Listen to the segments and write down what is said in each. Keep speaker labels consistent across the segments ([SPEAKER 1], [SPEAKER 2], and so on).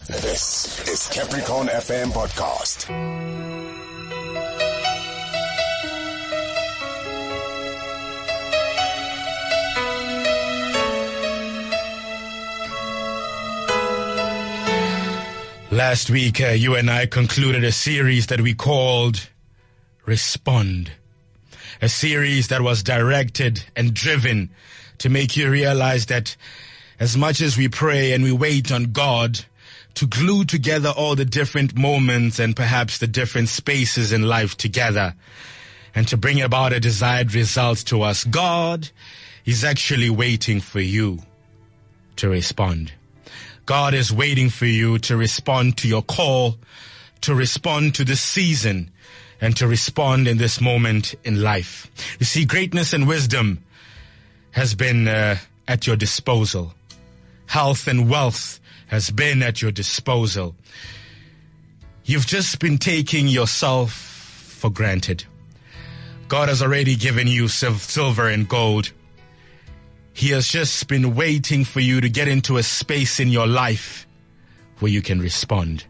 [SPEAKER 1] This is Capricorn FM Podcast.
[SPEAKER 2] Last week, you and I concluded a series that we called Respond. A series that was directed and driven to make you realize that as much as we pray and we wait on God to glue together all the different moments and perhaps the different spaces in life together and to bring about a desired result to us, God is actually waiting for you to respond. God is waiting for you to respond to your call, to respond to this season, and to respond in this moment in life. You see, greatness and wisdom has been at your disposal. Health and wealth has been at your disposal. You've just been taking yourself for granted. God has already given you silver and gold. He has just been waiting for you to get into a space in your life where you can respond.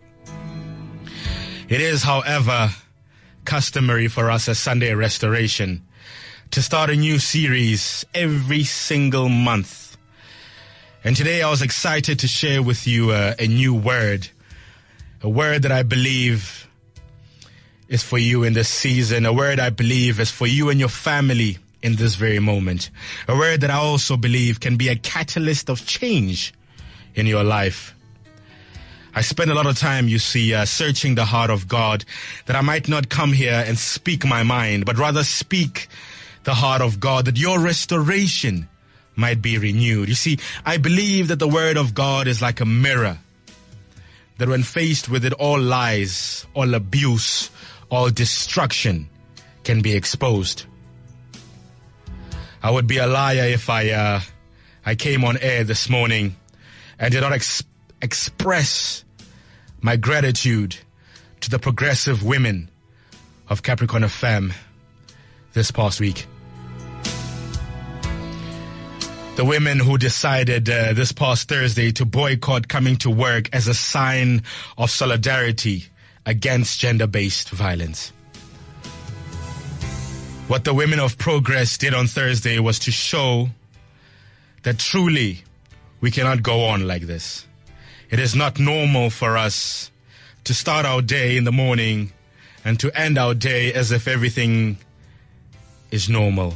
[SPEAKER 2] It is, however, customary for us as Sunday Restoration to start a new series every single month. And today I was excited to share with you a new word, a word that I believe is for you in this season, a word I believe is for you and your family in this very moment, a word that I also believe can be a catalyst of change in your life. I spend a lot of time, you see, searching the heart of God, that I might not come here and speak my mind, but rather speak the heart of God, that your restoration might be renewed. You see, I believe that the word of God is like a mirror, that when faced with it, all lies, all abuse, all destruction can be exposed. I would be a liar if I came on air this morning and did not express my gratitude to the progressive women of Capricorn FM this past week. The women who decided this past Thursday to boycott coming to work as a sign of solidarity against gender-based violence. What the women of Progress did on Thursday was to show that truly we cannot go on like this. It is not normal for us to start our day in the morning and to end our day as if everything is normal.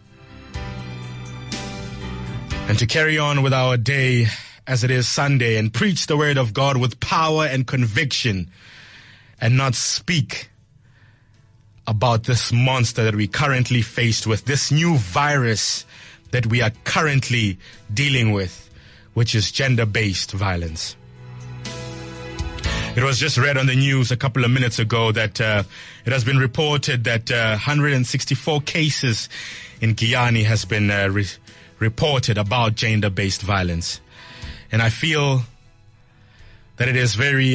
[SPEAKER 2] And to carry on with our day as it is Sunday and preach the word of God with power and conviction and not speak about this monster that we currently faced with, this new virus that we are currently dealing with, which is gender-based violence. It was just read on the news a couple of minutes ago that it has been reported that 164 cases in Guyana has been reported about gender-based violence. And I feel that it is very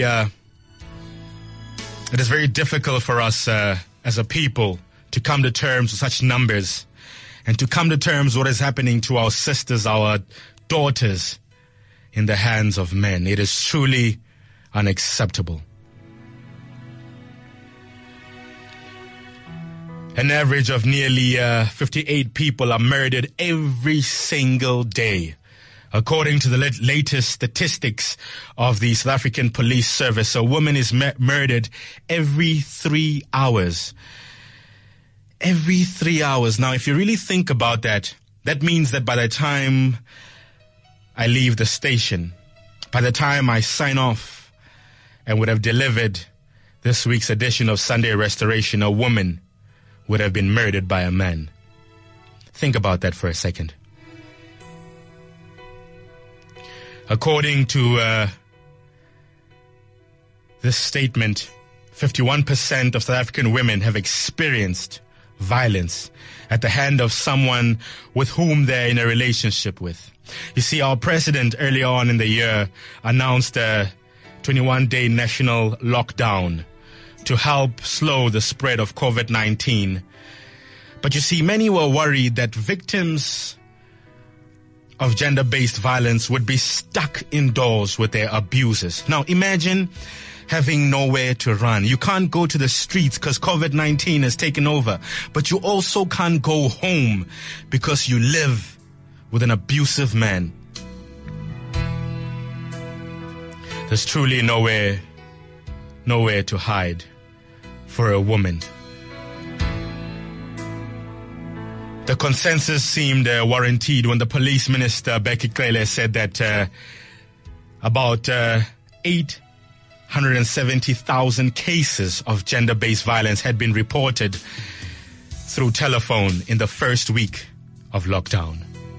[SPEAKER 2] difficult for us as a people to come to terms with such numbers and to come to terms with what is happening to our sisters, our daughters in the hands of men. It is truly unacceptable. An average of nearly 58 people are murdered every single day, according to the latest statistics of the South African Police Service. A woman is murdered every 3 hours. Every 3 hours. Now, if you really think about that, that means that by the time I leave the station, by the time I sign off and would have delivered this week's edition of Sunday Restoration, a woman would have been murdered by a man. Think about that for a second. According to this statement, 51% of South African women have experienced violence at the hand of someone with whom they're in a relationship with. You see, our president earlier on in the year announced a 21-day national lockdown to help slow the spread of COVID-19. But you see, many were worried that victims of gender-based violence would be stuck indoors with their abusers. Now imagine having nowhere to run. You can't go to the streets because COVID-19 has taken over, but you also can't go home because you live with an abusive man. There's truly nowhere to hide for a woman. The consensus seemed warranted when the police minister, Becky Cele, said that about 870,000 cases of gender-based violence had been reported through telephone in the first week of lockdown.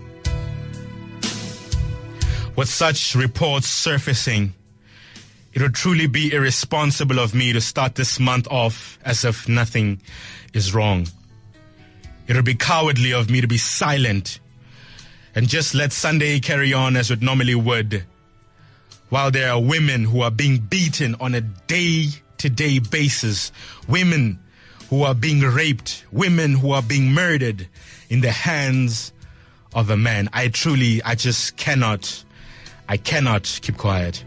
[SPEAKER 2] With such reports surfacing, it would truly be irresponsible of me to start this month off as if nothing is wrong. It would be cowardly of me to be silent and just let Sunday carry on as it normally would, while there are women who are being beaten on a day-to-day basis, women who are being raped, women who are being murdered in the hands of a man. I just cannot keep quiet.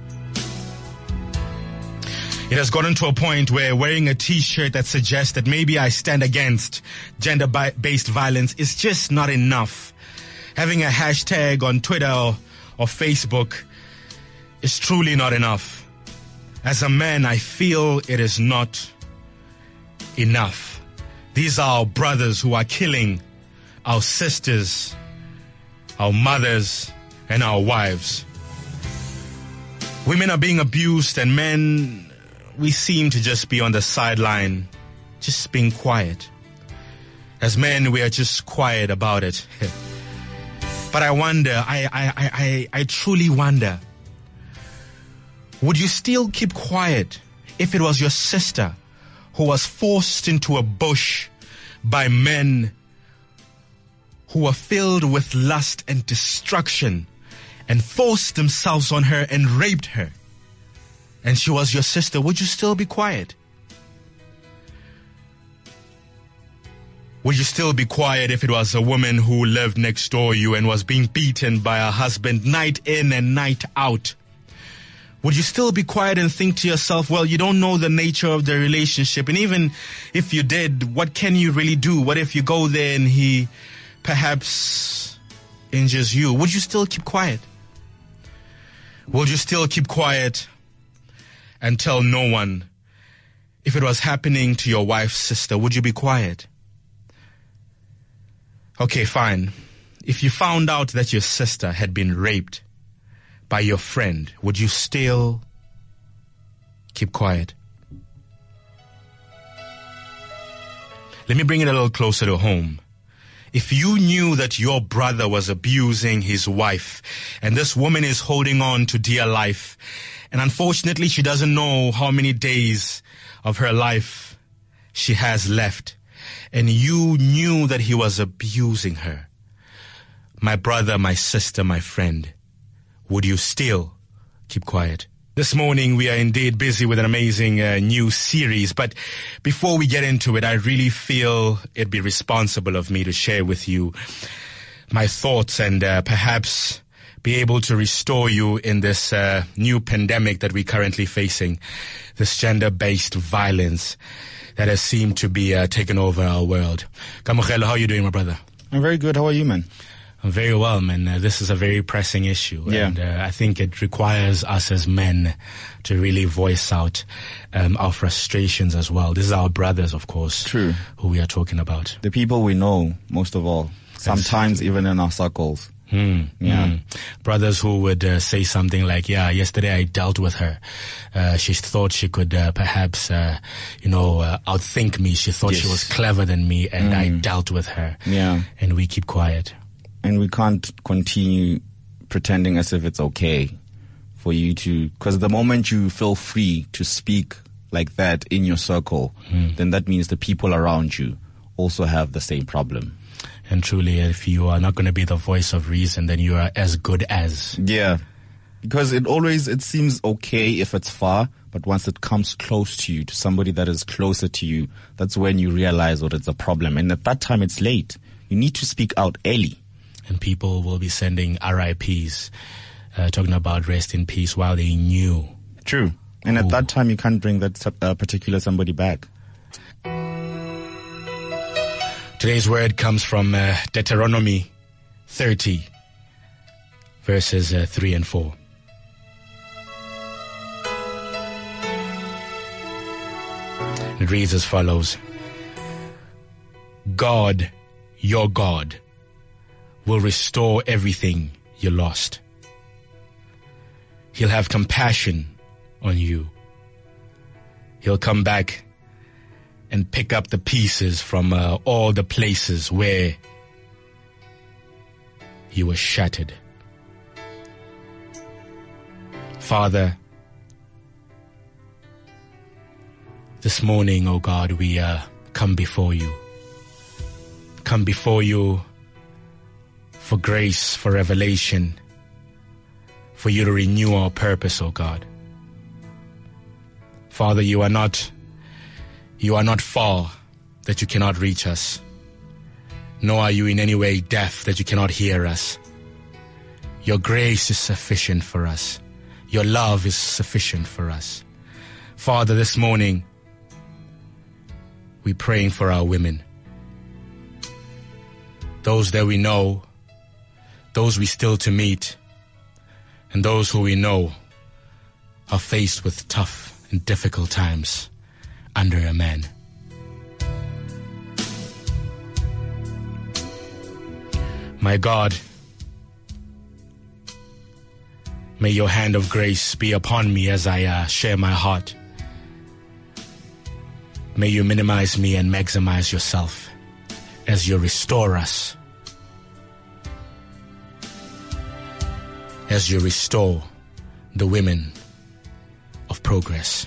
[SPEAKER 2] It has gotten to a point where wearing a t-shirt that suggests that maybe I stand against gender-based violence is just not enough. Having a hashtag on Twitter or Facebook is truly not enough. As a man, I feel it is not enough. These are our brothers who are killing our sisters, our mothers, and our wives. Women are being abused, and men, we seem to just be on the sideline, just being quiet. As men, we are just quiet about it. But I wonder, I truly wonder, would you still keep quiet if it was your sister who was forced into a bush by men who were filled with lust and destruction and forced themselves on her and raped her, and she was your sister? Would you still be quiet? Would you still be quiet if it was a woman who lived next door to you and was being beaten by her husband night in and night out? Would you still be quiet and think to yourself, well, you don't know the nature of the relationship, and even if you did, what can you really do? What if you go there and he perhaps injures you? Would you still keep quiet? Would you still keep quiet and tell no one? If it was happening to your wife's sister, would you be quiet? Okay, fine. If you found out that your sister had been raped by your friend, would you still keep quiet? Let me bring it a little closer to home. If you knew that your brother was abusing his wife, and this woman is holding on to dear life, and unfortunately she doesn't know how many days of her life she has left, and you knew that he was abusing her, my brother, my sister, my friend, would you still keep quiet? This morning we are indeed busy with an amazing new series, but before we get into it, I really feel it'd be responsible of me to share with you my thoughts and perhaps be able to restore you in this new pandemic that we're currently facing, this gender-based violence that has seemed to be taken over our world. Kamogelo, how are you doing, my brother?
[SPEAKER 3] I'm very good. How are you, man?
[SPEAKER 2] I'm very well, man. This is a very pressing issue.
[SPEAKER 3] Yeah.
[SPEAKER 2] And I think it requires us as men to really voice out our frustrations as well. This is our brothers, of course.
[SPEAKER 3] True.
[SPEAKER 2] Who we are talking about.
[SPEAKER 3] The people we know, most of all. Sometimes even in our circles.
[SPEAKER 2] Brothers who would say something like, yeah, yesterday I dealt with her. She thought she could perhaps, outthink me. She thought she was clever than me, and I dealt with her.
[SPEAKER 3] Yeah.
[SPEAKER 2] And we keep quiet.
[SPEAKER 3] And we can't continue pretending as if it's okay for you to, because the moment you feel free to speak like that in your circle, then that means the people around you also have the same problem.
[SPEAKER 2] And truly, if you are not going to be the voice of reason, then you are as good as.
[SPEAKER 3] Yeah. Because it seems okay if it's far, but once it comes close to you, to somebody that is closer to you, that's when you realize that it's a problem. And at that time, it's late. You need to speak out early.
[SPEAKER 2] and people will be sending RIPs, talking about rest in peace while they knew.
[SPEAKER 3] True. And at that time, you can't bring that particular somebody back.
[SPEAKER 2] Today's word comes from Deuteronomy 30, verses 3 and 4. It reads as follows. God, your God, will restore everything you lost. He'll have compassion on you. He'll come back and pick up the pieces from all the places where you were shattered. Father, this morning, oh God, we come before you. Come before you for grace, for revelation, for you to renew our purpose, oh God. Father, you are not far that you cannot reach us, nor are you in any way deaf that you cannot hear us. Your grace is sufficient for us. Your love is sufficient for us. Father, this morning, we're praying for our women. Those that we know, those we still to meet, and those who we know are faced with tough and difficult times under a man. My God, may your hand of grace be upon me as I share my heart. May you minimize me and maximize yourself as you restore us, as you restore the women of progress.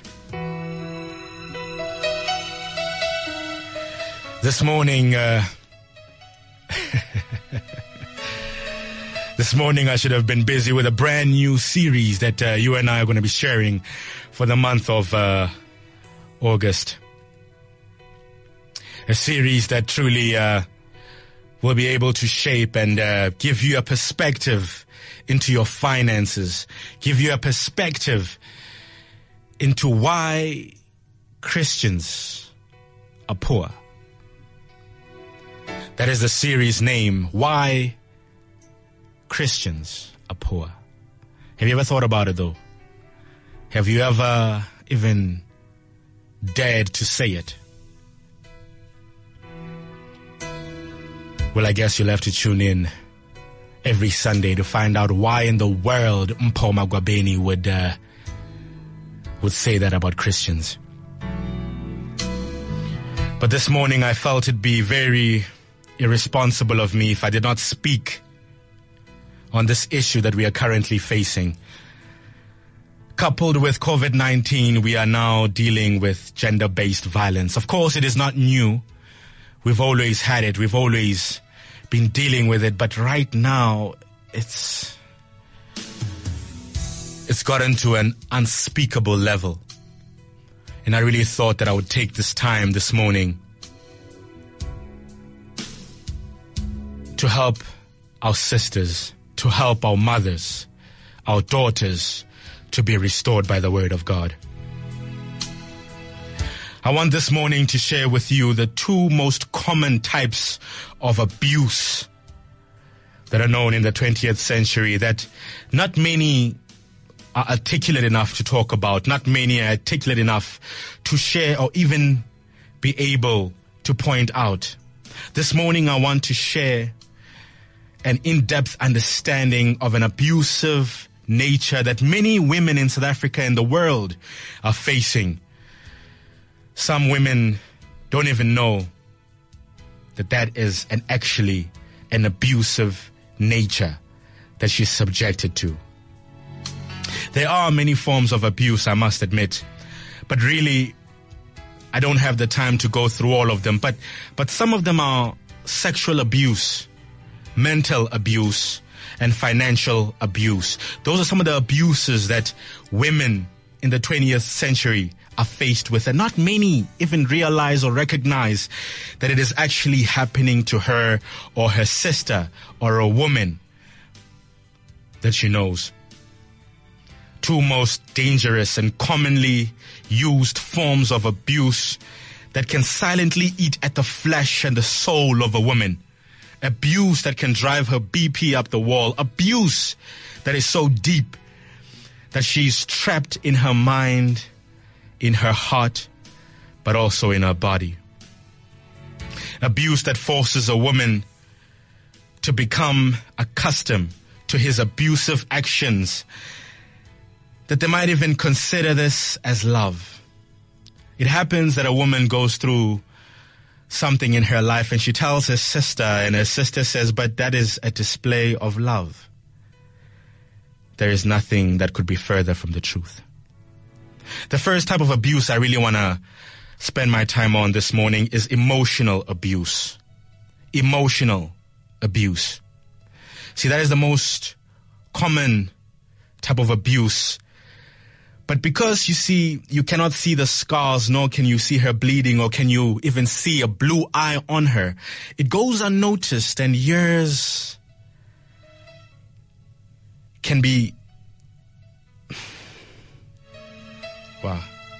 [SPEAKER 2] This morning, this morning I should have been busy with a brand new series that you and I are going to be sharing for the month of August. A series that truly will be able to shape and give you a perspective into your finances, give you a perspective into why Christians are poor. That is the series name, Why Christians Are Poor. Have you ever thought about it though? Have you ever even dared to say it? Well, I guess you'll have to tune in every Sunday to find out why in the world Mpho Magwabeni would say that about Christians. But this morning I felt it'd be very irresponsible of me if I did not speak on this issue that we are currently facing. Coupled with COVID-19, we are now dealing with gender-based violence. Of course, it is not new. We've always had it. We've always been dealing with it. But right now, it's gotten to an unspeakable level. And I really thought that I would take this time this morning to help our sisters, to help our mothers, our daughters to be restored by the word of God. I want this morning to share with you the two most common types of abuse that are known in the 20th century that not many are articulate enough to talk about, not many are articulate enough to share or even be able to point out. This morning I want to share an in-depth understanding of an abusive nature that many women in South Africa and the world are facing. Some women don't even know that is actually an abusive nature that she's subjected to. There are many forms of abuse, I must admit, but really, I don't have the time to go through all of them. But some of them are sexual abuse, mental abuse, and financial abuse. Those are some of the abuses that women in the 20th century are faced with, and not many even realize or recognize that it is actually happening to her or her sister or a woman that she knows. Two most dangerous and commonly used forms of abuse that can silently eat at the flesh and the soul of a woman. Abuse that can drive her BP up the wall. Abuse that is so deep that she's trapped in her mind, in her heart, but also in her body. Abuse that forces a woman to become accustomed to his abusive actions, that they might even consider this as love. It happens that a woman goes through something in her life and she tells her sister, and her sister says, but that is a display of love. There is nothing that could be further from the truth. The first type of abuse I really want to spend my time on this morning is emotional abuse. Emotional abuse. See, that is the most common type of abuse. But because you see, you cannot see the scars, nor can you see her bleeding, or can you even see a blue eye on her, it goes unnoticed, and years can be... Wow.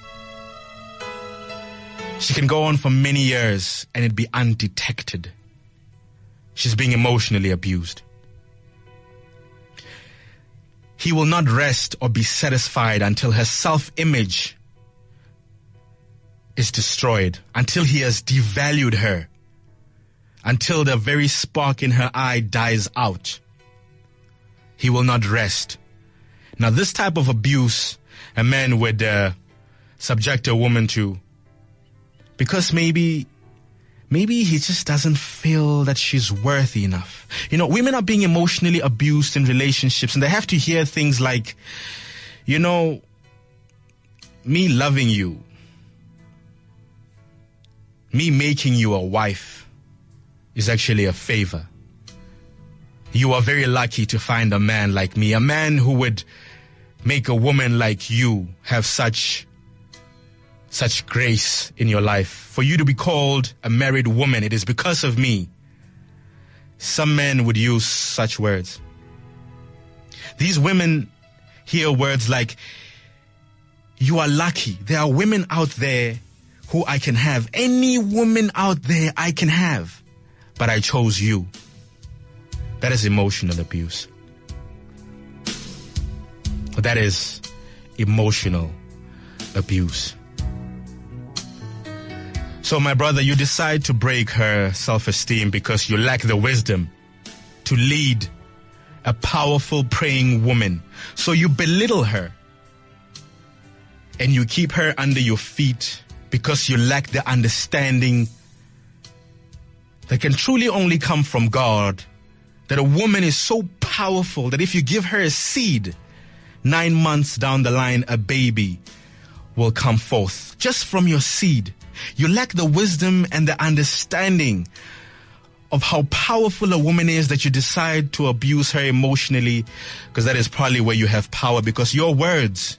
[SPEAKER 2] She can go on for many years and it be undetected. She's being emotionally abused. He will not rest or be satisfied until her self-image is destroyed, until he has devalued her, until the very spark in her eye dies out. He will not rest. Now, this type of abuse a man would subject a woman to, because maybe he just doesn't feel that she's worthy enough. You know, women are being emotionally abused in relationships, and they have to hear things like, you know, me loving you, me making you a wife is actually a favor. You are very lucky to find a man like me, a man who would make a woman like you have such grace in your life. For you to be called a married woman, it is because of me. Some men would use such words. These women hear words like, you are lucky. There are women out there who I can have. Any woman out there I can have. But I chose you. That is emotional abuse. That is emotional abuse. So, my brother, you decide to break her self-esteem because you lack the wisdom to lead a powerful praying woman. So you belittle her and you keep her under your feet because you lack the understanding that can truly only come from God, that a woman is so powerful that if you give her a seed, 9 months down the line, a baby will come forth just from your seed. You lack the wisdom and the understanding of how powerful a woman is that you decide to abuse her emotionally, because that is probably where you have power, because your words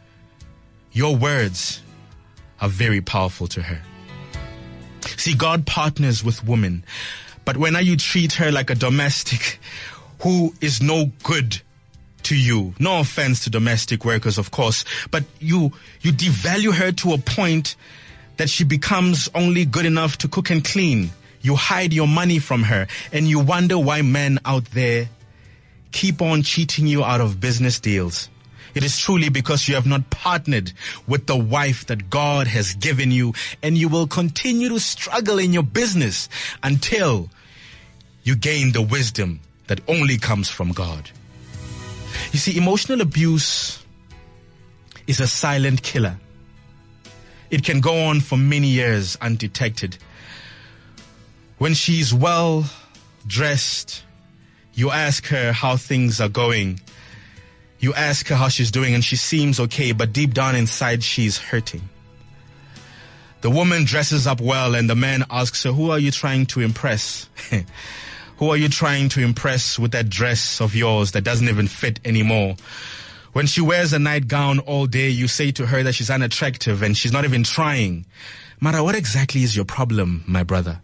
[SPEAKER 2] are very powerful to her. See, God partners with women, but when you treat her like a domestic who is no good to you, no offense to domestic workers, of course, but you devalue her to a point that she becomes only good enough to cook and clean. You hide your money from her, and you wonder why men out there keep on cheating you out of business deals. It is truly because you have not partnered with the wife that God has given you, and you will continue to struggle in your business until you gain the wisdom that only comes from God. You see, emotional abuse is a silent killer. It can go on for many years undetected. When she's well dressed, you ask her how things are going. You ask her how she's doing, and she seems okay, but deep down inside, she's hurting. The woman dresses up well, and the man asks her, who are you trying to impress? Who are you trying to impress with that dress of yours that doesn't even fit anymore? When she wears a nightgown all day, you say to her that she's unattractive and she's not even trying. Mara, what exactly is your problem, my brother?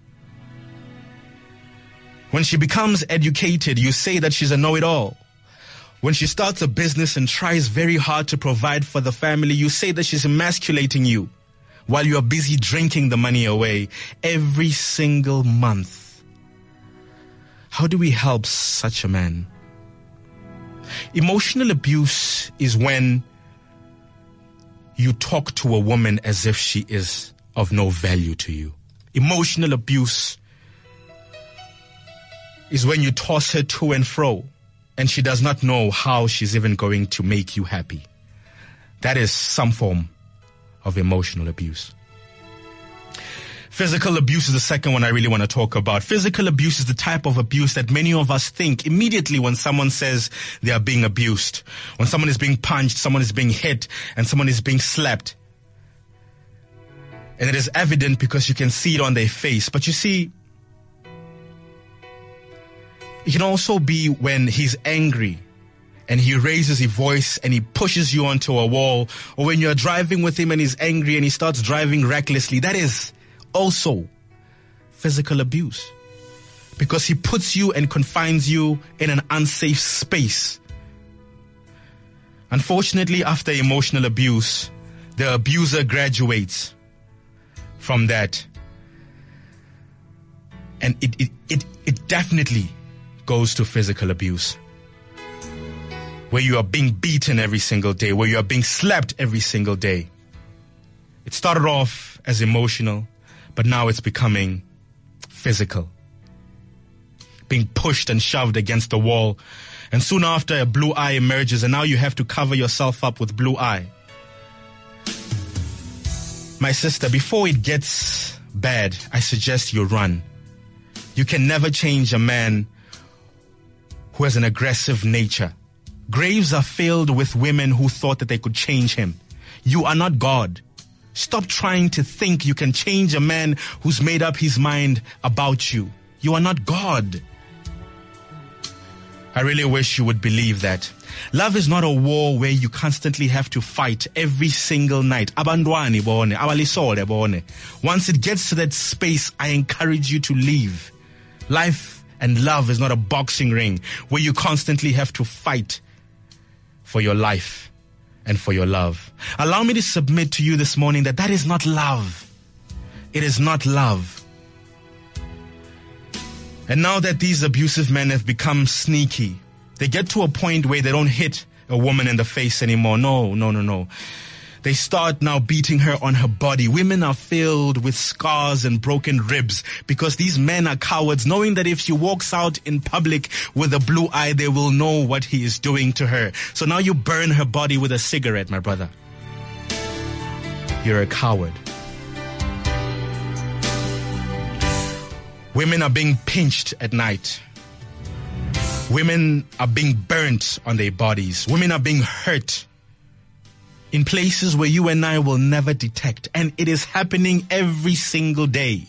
[SPEAKER 2] When she becomes educated, you say that she's a know-it-all. When she starts a business and tries very hard to provide for the family, you say that she's emasculating you while you're busy drinking the money away every single month. How do we help such a man? Emotional abuse is when you talk to a woman as if she is of no value to you. Emotional abuse is when you toss her to and fro and she does not know how she's even going to make you happy. That is some form of emotional abuse. Physical abuse is the second one I really want to talk about. Physical abuse is the type of abuse that many of us think immediately when someone says they are being abused. When someone is being punched, someone is being hit, and someone is being slapped. And it is evident because you can see it on their face. But you see, it can also be when he's angry and he raises his voice and he pushes you onto a wall, or when you're driving with him and he's angry and he starts driving recklessly. That is also physical abuse because he puts you and confines you in an unsafe space. Unfortunately, after emotional abuse, the abuser graduates from that, and it definitely goes to physical abuse, where you are being beaten every single day, where you are being slapped every single day. It started off as emotional, but now it's becoming physical. Being pushed and shoved against the wall. And soon after, a blue eye emerges, and now you have to cover yourself up with blue eye. My sister, before it gets bad, I suggest you run. You can never change a man who has an aggressive nature. Graves are filled with women who thought that they could change him. You are not God. Stop trying to think you can change a man who's made up his mind about you. You are not God. I really wish you would believe that. Love is not a war where you constantly have to fight every single night. Abandwani bone, abalisole bone. Once it gets to that space, I encourage you to leave. Life and love is not a boxing ring where you constantly have to fight for your life and for your love. Allow me to submit to you this morning that is not love. It is not love. And now that these abusive men have become sneaky, they get to a point where they don't hit a woman in the face anymore. No. They start now beating her on her body. Women are filled with scars and broken ribs because these men are cowards, knowing that if she walks out in public with a blue eye, they will know what he is doing to her. So now you burn her body with a cigarette, my brother. You're a coward. Women are being pinched at night. Women are being burnt on their bodies. Women are being hurt in places where you and I will never detect. And it is happening every single day.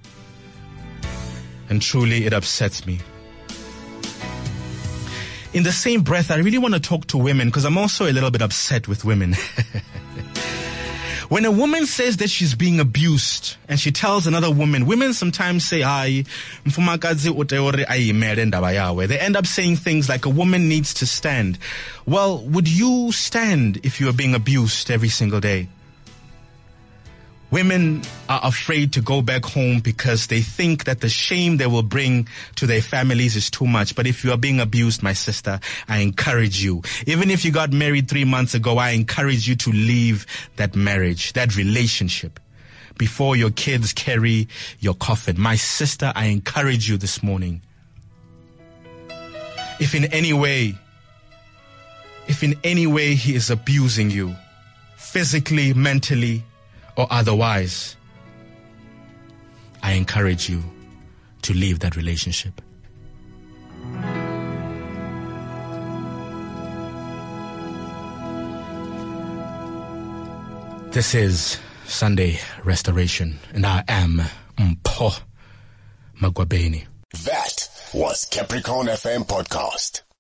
[SPEAKER 2] And truly it upsets me. In the same breath, I really want to talk to women because I'm also a little bit upset with women. When a woman says that she's being abused and she tells another woman, women sometimes say, they end up saying things like a woman needs to stand. Well, would you stand if you were being abused every single day? Women are afraid to go back home because they think that the shame they will bring to their families is too much. But if you are being abused, my sister, I encourage you. Even if you got married 3 months ago, I encourage you to leave that marriage, that relationship, before your kids carry your coffin. My sister, I encourage you this morning. If in any way he is abusing you, physically, mentally, or otherwise, I encourage you to leave that relationship. This is Sunday Restoration, and I am Mpho Magwabeni.
[SPEAKER 1] That was Capricorn FM Podcast.